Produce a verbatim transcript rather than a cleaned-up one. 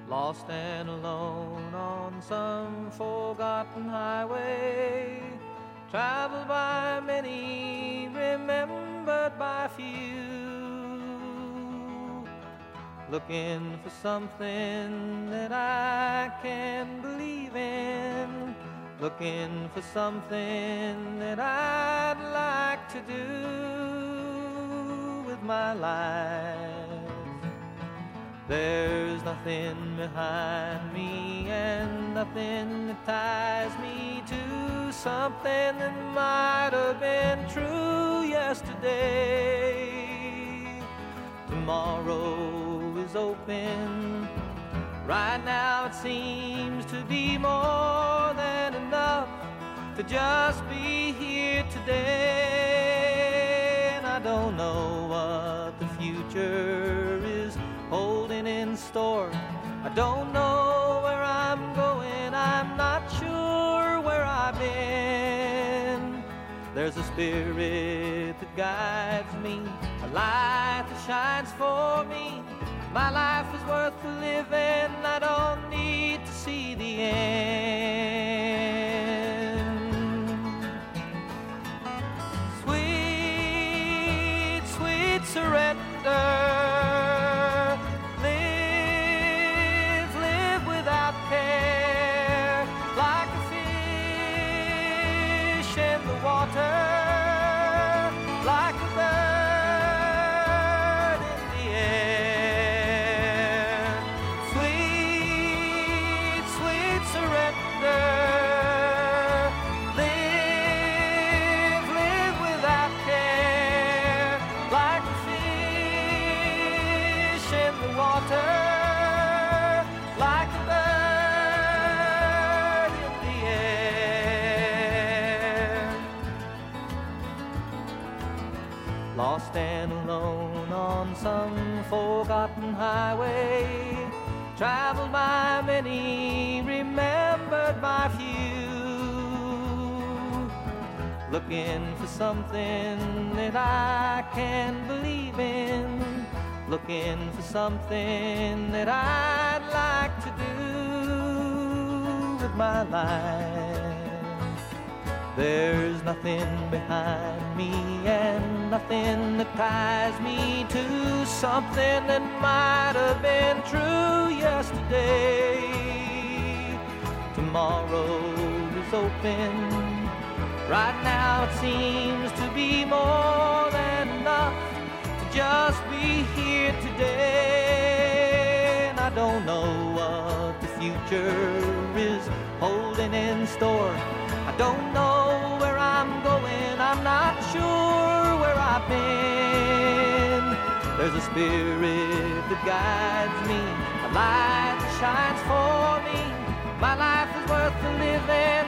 lost and alone on some forgotten highway, traveled by many, remembered by few, looking for something that I can believe in, looking for something that I'd like to do with my life. There's nothing behind me and nothing that ties me to something that might have been true yesterday. Tomorrow is open. Right now it seems to be more than enough to just be here today. And I don't know what the future is holding in store. I don't know where I'm going, I'm not sure where I've been. There's a spirit that guides me, a light that shines for me. My life is worth living, I don't need to see the end. Sweet, sweet surrender. Water, like a bird in the air. Sweet, sweet surrender. Live, live without care, like a fish in the water, like a bird in the air. Lost and alone on some forgotten highway, traveled by many, remembered by few, looking for something that I can believe in, looking for something that I'd like to do with my life. There's nothing behind me and nothing that ties me to something that might have been true yesterday. Tomorrow is open. Right now it seems to be more than enough to just be here today. And I don't know what the future is holding in store. I don't know where I'm going, I'm not sure where I've been. There's a spirit that guides me, a light that shines for me. My life is worth living,